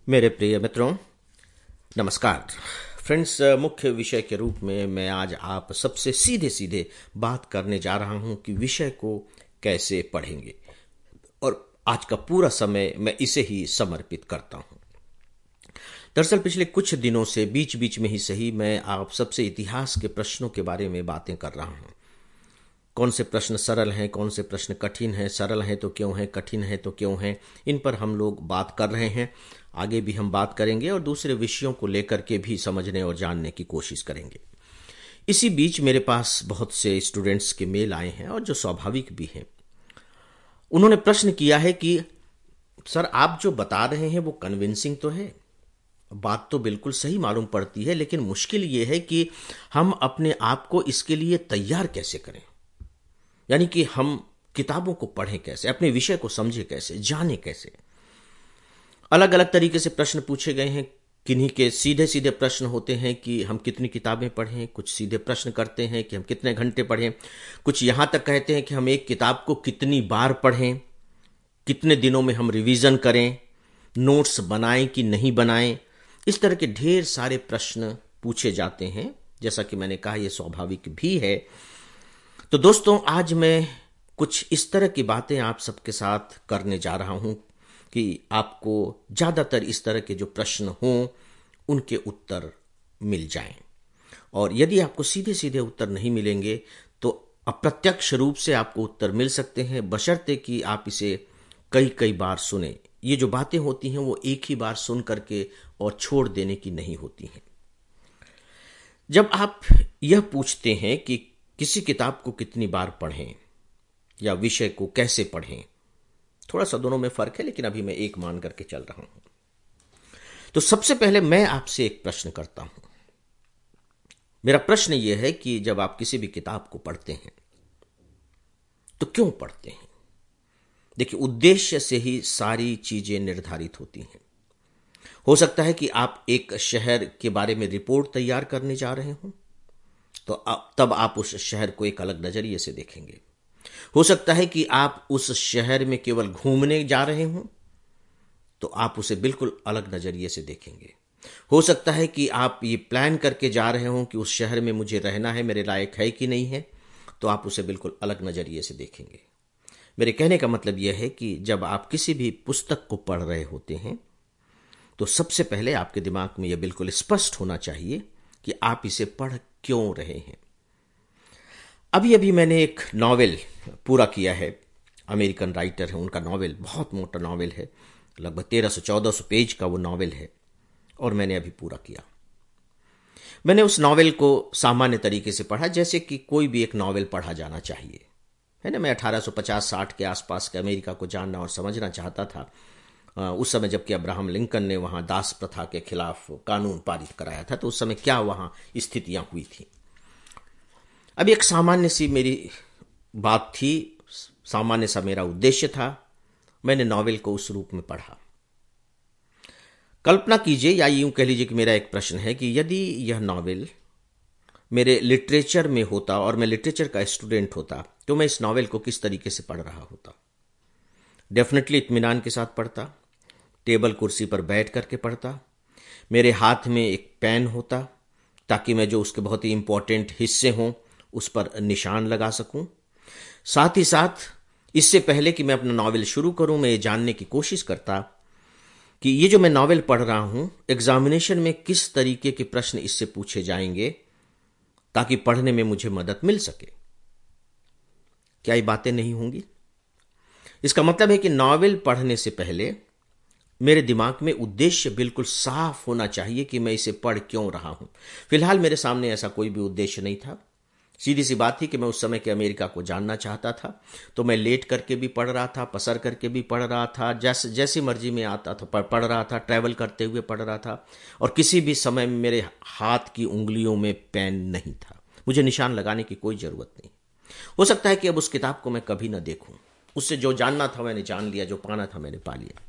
मेरे प्रिय मित्रों, नमस्कार। फ्रेंड्स, मुख्य विषय के रूप में मैं आज आप सबसे सीधे सीधे बात करने जा रहा हूं कि विषय को कैसे पढ़ेंगे, और आज का पूरा समय मैं इसे ही समर्पित करता हूं। दरअसल पिछले कुछ दिनों से बीच बीच में ही सही मैं आप सबसे इतिहास के प्रश्नों के बारे में बातें कर रहा हूं। कौन से प्रश्न सरल हैं, कौन से प्रश्न कठिन हैं, सरल हैं तो क्यों हैं, कठिन हैं तो क्यों हैं, इन पर हम लोग बात कर रहे हैं। आगे भी हम बात करेंगे और दूसरे विषयों को लेकर के भी समझने और जानने की कोशिश करेंगे। इसी बीच मेरे पास बहुत से स्टूडेंट्स के मेल आए हैं और जो स्वाभाविक भी हैं। उन्होंने प्रश्न किया है कि सर, आप जो बता रहे हैं वो कन्विंसिंग तो है, बात तो बिल्कुल सही मालूम पड़ती है, लेकिन मुश्किल ये है कि हम अपने आप को इसके लिए तैयार कैसे करें। यानी कि हम किताबों को पढ़ें कैसे, अपने विषय को समझें कैसे, जानें कैसे। अलग अलग तरीके से प्रश्न पूछे गए हैं। किन्हीं के सीधे सीधे प्रश्न होते हैं कि हम कितनी किताबें पढ़ें, कुछ सीधे प्रश्न करते हैं कि हम कितने घंटे पढ़ें, कुछ यहां तक कहते हैं कि हम एक किताब को कितनी बार पढ़ें, कितने दिनों में हम रिवीजन करें, नोट्स बनाएं कि नहीं बनाएं। इस तरह के ढेर सारे प्रश्न पूछे जाते हैं। जैसा कि मैंने कहा, यह स्वाभाविक भी है। तो दोस्तों, आज मैं कुछ इस तरह की बातें आप सबके साथ करने जा रहा हूं कि आपको ज्यादातर इस तरह के जो प्रश्न हों उनके उत्तर मिल जाएं। और यदि आपको सीधे सीधे उत्तर नहीं मिलेंगे तो अप्रत्यक्ष रूप से आपको उत्तर मिल सकते हैं, बशर्ते कि आप इसे कई कई बार सुने। ये जो बातें होती हैं वो एक ही बार सुन करके और छोड़ देने की नहीं होती हैं। जब आप यह पूछते हैं कि किसी किताब को कितनी बार पढ़ें या विषय को कैसे पढ़ें, थोड़ा सा दोनों में फर्क है, लेकिन अभी मैं एक मान करके चल रहा हूं। तो सबसे पहले मैं आपसे एक प्रश्न करता हूं। मेरा प्रश्न यह है कि जब आप किसी भी किताब को पढ़ते हैं तो क्यों पढ़ते हैं। देखिए, उद्देश्य से ही सारी चीजें निर्धारित होती हैं। हो सकता है कि आप एक शहर के बारे में रिपोर्ट तैयार करने जा रहे हों, तो तब आप उस शहर को एक अलग नजरिए से देखेंगे। हो सकता है कि आप उस शहर में केवल घूमने जा रहे हों, तो आप उसे बिल्कुल अलग नजरिए से देखेंगे। हो सकता है कि आप ये प्लान करके जा रहे हों कि उस शहर में मुझे रहना है, मेरे लायक है कि नहीं है, तो आप उसे बिल्कुल अलग नजरिए से देखेंगे। मेरे कहने का मतलब यह है कि जब आप किसी भी पुस्तक को पढ़ रहे होते हैं तो सबसे पहले आपके दिमाग में यह बिल्कुल स्पष्ट होना चाहिए कि आप इसे पढ़ क्यों रहे हैं। अभी अभी मैंने एक नॉवेल पूरा किया है। अमेरिकन राइटर है, उनका नॉवेल बहुत मोटा नॉवेल है, लगभग 1300-1400 पेज का वो नॉवेल है, और मैंने अभी पूरा किया। मैंने उस नॉवेल को सामान्य तरीके से पढ़ा, जैसे कि कोई भी एक नॉवेल पढ़ा जाना चाहिए, है ना। मैं 1850-60 के आसपास के अमेरिका को जानना और समझना चाहता था। उस समय जबकि अब्राहम लिंकन ने वहां दास प्रथा के खिलाफ कानून पारित कराया था, तो उस समय क्या वहां स्थितियां हुई थी। अब एक सामान्य सी मेरी बात थी, सामान्य सा मेरा उद्देश्य था। मैंने नॉवेल को उस रूप में पढ़ा। कल्पना कीजिए, या यूं कह लीजिए कि मेरा एक प्रश्न है कि यदि यह नॉवेल मेरे लिटरेचर में होता और मैं लिटरेचर का स्टूडेंट होता, तो मैं इस नॉवेल को किस तरीके से पढ़ रहा होता। डेफिनेटली इत्मीनान के साथ पढ़ता, टेबल कुर्सी पर बैठ करके पढ़ता, मेरे हाथ में एक पेन होता ताकि मैं जो उसके बहुत ही इंपॉर्टेंट हिस्से हों उस पर निशान लगा सकूं। साथ ही साथ इससे पहले कि मैं अपना नॉवेल शुरू करूं, मैं ये जानने की कोशिश करता कि ये जो मैं नॉवेल पढ़ रहा हूं, एग्जामिनेशन में किस तरीके के प्रश्न इससे पूछे जाएंगे, ताकि पढ़ने में मुझे मदद मिल सके। क्या ये बातें नहीं होंगी? इसका मतलब है कि नॉवेल पढ़ने से पहले मेरे दिमाग में उद्देश्य बिल्कुल साफ होना चाहिए कि मैं इसे पढ़ क्यों रहा हूं। फिलहाल मेरे सामने ऐसा कोई भी उद्देश्य नहीं था। सीधी सी बात थी कि मैं उस समय के अमेरिका को जानना चाहता था, तो मैं लेट करके भी पढ़ रहा था, पसर करके भी पढ़ रहा था, जैसी मर्जी में आता था पढ़ रहा था, ट्रैवल करते हुए पढ़ रहा था, और किसी भी समय में मेरे हाथ की उंगलियों में पेन नहीं था। मुझे निशान लगाने की कोई जरूरत नहीं। हो सकता है कि अब उस किताब को मैं कभी ना देखूं। उससे जो जानना था मैंने जान लिया, जो पाना था मैंने पा लिया।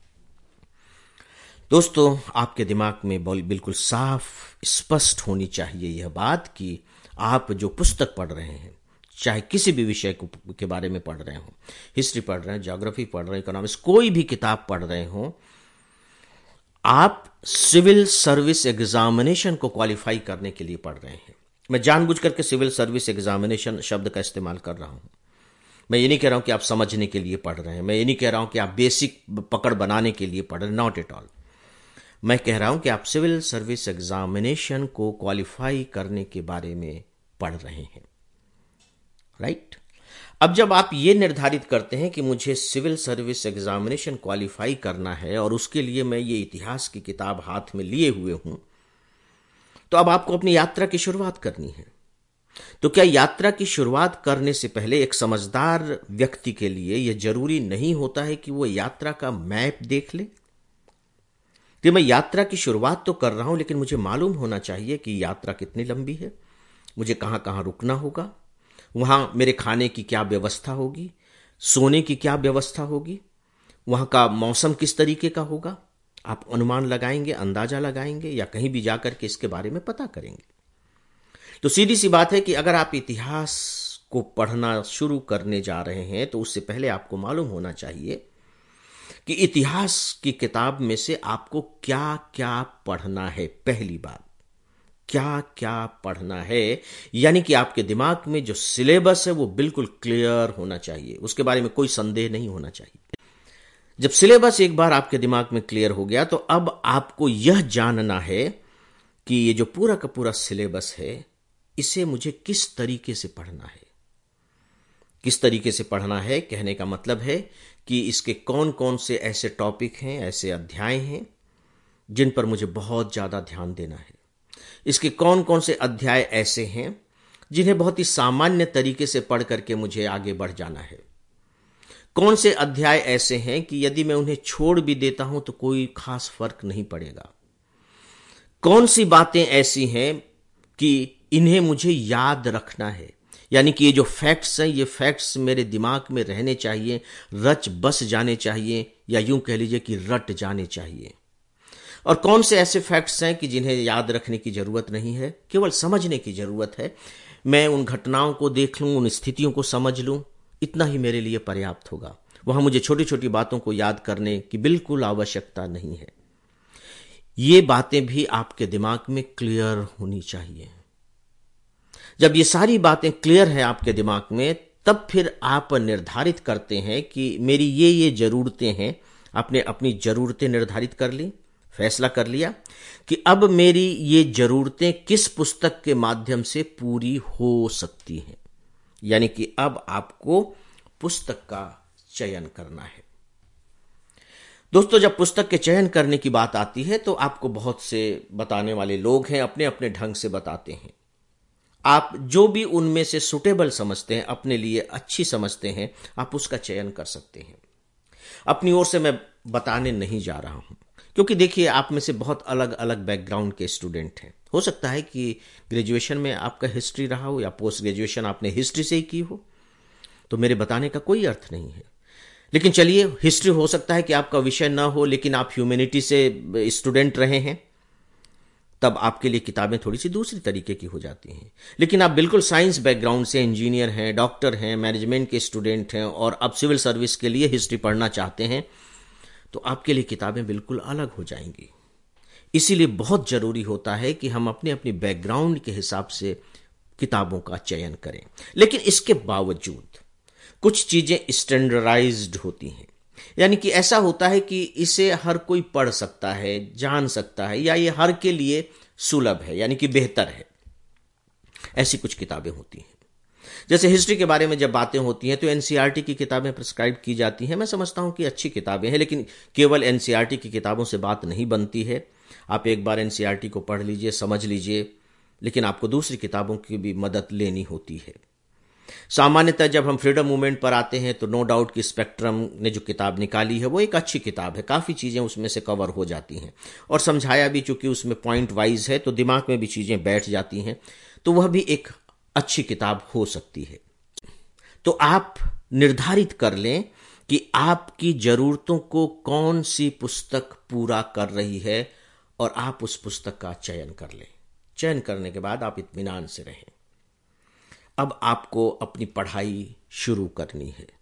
दोस्तों, आपके दिमाग में बिल्कुल साफ स्पष्ट होनी चाहिए यह बात कि आप जो पुस्तक पढ़ रहे हैं, चाहे किसी भी विषय के बारे में पढ़ रहे हो, हिस्ट्री पढ़ रहे हैं, ज्योग्राफी पढ़ रहे हैं, इकोनॉमिक्स, कोई भी किताब पढ़ रहे हो, आप सिविल सर्विस एग्जामिनेशन को क्वालिफाई करने के लिए पढ़ रहे हैं। मैं जानबूझ करके सिविल सर्विस एग्जामिनेशन शब्द का इस्तेमाल कर रहा हूं। मैं ये नहीं कह रहा हूं कि आप समझने के लिए पढ़ रहे हैं, मैं ये नहीं कह रहा हूं कि आप बेसिक पकड़ बनाने के लिए पढ़ रहे हैं, नॉट एट ऑल। मैं कह रहा हूं कि आप सिविल सर्विस एग्जामिनेशन को क्वालिफाई करने के बारे में पढ़ रहे हैं, राइट? अब जब आप ये निर्धारित करते हैं कि मुझे सिविल सर्विस एग्जामिनेशन क्वालिफाई करना है और उसके लिए मैं ये इतिहास की किताब हाथ में लिए हुए हूं, तो अब आपको अपनी यात्रा की शुरुआत करनी है। तो क्या यात्रा की शुरुआत करने से पहले एक समझदार व्यक्ति के लिए यह जरूरी नहीं होता है कि वो यात्रा का मैप देख ले? कि मैं यात्रा की शुरुआत तो कर रहा हूं, लेकिन मुझे मालूम होना चाहिए कि यात्रा कितनी लंबी है, मुझे कहां कहां रुकना होगा, वहां मेरे खाने की क्या व्यवस्था होगी, सोने की क्या व्यवस्था होगी, वहां का मौसम किस तरीके का होगा। आप अनुमान लगाएंगे, अंदाजा लगाएंगे, या कहीं भी जाकर के इसके बारे में पता करेंगे। तो सीधी सी बात है कि अगर आप इतिहास को पढ़ना शुरू करने जा रहे हैं तो उससे पहले आपको मालूम होना चाहिए कि इतिहास की किताब में से आपको क्या क्या पढ़ना है। पहली बात, क्या क्या पढ़ना है, यानी कि आपके दिमाग में जो सिलेबस है वो बिल्कुल क्लियर होना चाहिए, उसके बारे में कोई संदेह नहीं होना चाहिए। जब सिलेबस एक बार आपके दिमाग में क्लियर हो गया तो अब आपको यह जानना है कि ये जो पूरा का पूरा सिलेबस है इसे मुझे किस तरीके से पढ़ना है। किस तरीके से पढ़ना है कहने का मतलब है कि इसके कौन कौन से ऐसे टॉपिक हैं, ऐसे अध्याय हैं जिन पर मुझे बहुत ज्यादा ध्यान देना है। इसके कौन कौन से अध्याय ऐसे हैं जिन्हें बहुत ही सामान्य तरीके से पढ़ करके मुझे आगे बढ़ जाना है। कौन से अध्याय ऐसे हैं कि यदि मैं उन्हें छोड़ भी देता हूं तो कोई खास फर्क नहीं पड़ेगा। कौन सी बातें ऐसी हैं कि इन्हें मुझे याद रखना है, यानी कि ये जो फैक्ट्स हैं ये फैक्ट्स मेरे दिमाग में रहने चाहिए, रच बस जाने चाहिए, या यूं कह लीजिए कि रट जाने चाहिए। और कौन से ऐसे फैक्ट्स हैं कि जिन्हें याद रखने की जरूरत नहीं है, केवल समझने की जरूरत है। मैं उन घटनाओं को देख लूं, उन स्थितियों को समझ लूं, इतना ही मेरे लिए पर्याप्त होगा। वहां मुझे छोटी छोटी बातों को याद करने की बिल्कुल आवश्यकता नहीं है। ये बातें भी आपके दिमाग में क्लियर होनी चाहिए। जब ये सारी बातें क्लियर है आपके दिमाग में, तब फिर आप निर्धारित करते हैं कि मेरी ये जरूरतें हैं। आपने अपनी जरूरतें निर्धारित कर ली, फैसला कर लिया कि अब मेरी ये जरूरतें किस पुस्तक के माध्यम से पूरी हो सकती हैं, यानी कि अब आपको पुस्तक का चयन करना है। दोस्तों, जब पुस्तक के चयन करने की बात आती है तो आपको बहुत से बताने वाले लोग हैं, अपने अपने ढंग से बताते हैं। आप जो भी उनमें से सुटेबल समझते हैं, अपने लिए अच्छी समझते हैं, आप उसका चयन कर सकते हैं। अपनी ओर से मैं बताने नहीं जा रहा हूं, क्योंकि देखिए आप में से बहुत अलग अलग बैकग्राउंड के स्टूडेंट हैं। हो सकता है कि ग्रेजुएशन में आपका हिस्ट्री रहा हो या पोस्ट ग्रेजुएशन आपने हिस्ट्री से ही की हो, तो मेरे बताने का कोई अर्थ नहीं है। लेकिन चलिए, हिस्ट्री हो सकता है कि आपका विषय ना हो, लेकिन आप ह्यूमैनिटी से स्टूडेंट रहे हैं, तब आपके लिए किताबें थोड़ी सी दूसरी तरीके की हो जाती हैं। लेकिन आप बिल्कुल साइंस बैकग्राउंड से इंजीनियर हैं, डॉक्टर हैं, मैनेजमेंट के स्टूडेंट हैं और अब सिविल सर्विस के लिए हिस्ट्री पढ़ना चाहते हैं, तो आपके लिए किताबें बिल्कुल अलग हो जाएंगी। इसीलिए बहुत जरूरी होता है कि हम अपने अपने बैकग्राउंड के हिसाब से किताबों का चयन करें। लेकिन इसके बावजूद कुछ चीजें स्टैंडर्डाइज्ड होती हैं, यानी कि ऐसा होता है कि इसे हर कोई पढ़ सकता है, जान सकता है, या ये हर के लिए सुलभ है, यानी कि बेहतर है। ऐसी कुछ किताबें होती हैं। जैसे हिस्ट्री के बारे में जब बातें होती हैं तो एनसीईआरटी की किताबें प्रिस्क्राइब की जाती हैं। मैं समझता हूं कि अच्छी किताबें हैं, लेकिन केवल एनसीईआरटी की किताबों से बात नहीं बनती है। आप एक बार एनसीईआरटी को पढ़ लीजिए, समझ लीजिए, लेकिन आपको दूसरी किताबों की भी मदद लेनी होती है। सामान्यतः जब हम फ्रीडम मूवमेंट पर आते हैं तो नो डाउट कि स्पेक्ट्रम ने जो किताब निकाली है वो एक अच्छी किताब है। काफी चीजें उसमें से कवर हो जाती हैं और समझाया भी, चूंकि उसमें पॉइंट वाइज है तो दिमाग में भी चीजें बैठ जाती हैं, तो वह भी एक अच्छी किताब हो सकती है। तो आप निर्धारित कर लें कि आपकी जरूरतों को कौन सी पुस्तक पूरा कर रही है और आप उस पुस्तक का चयन कर लें। चयन करने के बाद आप इत्मीनान से रहें। अब आपको अपनी पढ़ाई शुरू करनी है।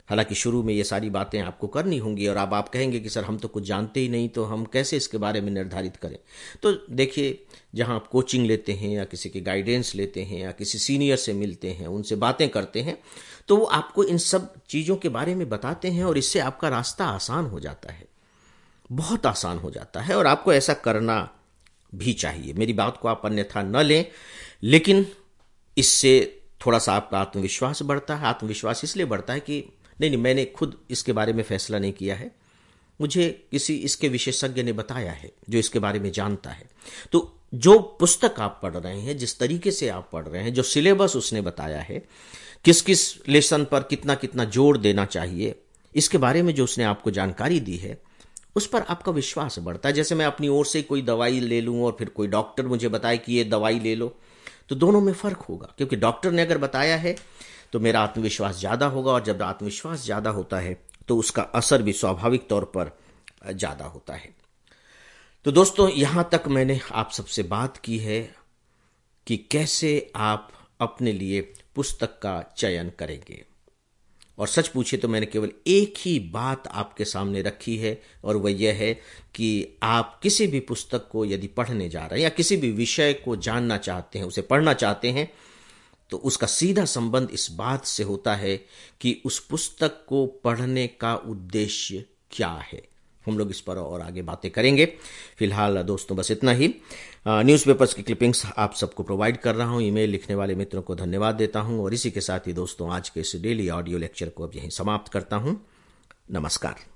हालांकि शुरू में ये सारी बातें आपको करनी होंगी और अब आप कहेंगे कि सर हम तो कुछ जानते ही नहीं, तो हम कैसे इसके बारे में निर्धारित करें। तो देखिए, जहां आप कोचिंग लेते हैं या किसी की गाइडेंस लेते हैं या किसी सीनियर से मिलते हैं, उनसे बातें करते हैं, तो वो आपको इन सब चीज़ों के बारे में बताते हैं और इससे आपका रास्ता आसान हो जाता है, बहुत आसान हो जाता है। और आपको ऐसा करना भी चाहिए। मेरी बात को आप अन्यथा न लें, लेकिन इससे थोड़ा सा आपका आत्मविश्वास बढ़ता है। आत्मविश्वास इसलिए बढ़ता है कि नहीं, मैंने खुद इसके बारे में फैसला नहीं किया है, मुझे किसी इसके विशेषज्ञ ने बताया है जो इसके बारे में जानता है। तो जो पुस्तक आप पढ़ रहे हैं, जिस तरीके से आप पढ़ रहे हैं, जो सिलेबस उसने बताया है, किस किस लेसन पर कितना कितना जोर देना चाहिए, इसके बारे में जो उसने आपको जानकारी दी है, उस पर आपका विश्वास बढ़ता है। जैसे मैं अपनी ओर से कोई दवाई ले लूं और फिर कोई डॉक्टर मुझे बताए कि ये दवाई ले लो, तो दोनों में फर्क होगा। क्योंकि डॉक्टर ने अगर बताया है तो मेरा आत्मविश्वास ज़्यादा होगा, और जब आत्मविश्वास ज़्यादा होता है तो उसका असर भी स्वाभाविक तौर पर ज़्यादा होता है। तो दोस्तों, यहां तक मैंने आप सबसे बात की है कि कैसे आप अपने लिए पुस्तक का चयन करेंगे। और सच पूछे तो मैंने केवल एक ही बात आपके सामने रखी है, और वह यह है कि आप किसी भी पुस्तक को यदि पढ़ने जा रहे हैं या किसी भी विषय को जानना चाहते हैं, उसे पढ़ना चाहते हैं, तो उसका सीधा संबंध इस बात से होता है कि उस पुस्तक को पढ़ने का उद्देश्य क्या है। हम लोग इस पर और आगे बातें करेंगे। फिलहाल दोस्तों बस इतना ही। न्यूज़पेपर्स की क्लिपिंग्स आप सबको प्रोवाइड कर रहा हूं। ईमेल लिखने वाले मित्रों को धन्यवाद देता हूं, और इसी के साथ ही दोस्तों आज के इस डेली ऑडियो लेक्चर को अब यहीं समाप्त करता हूं। नमस्कार।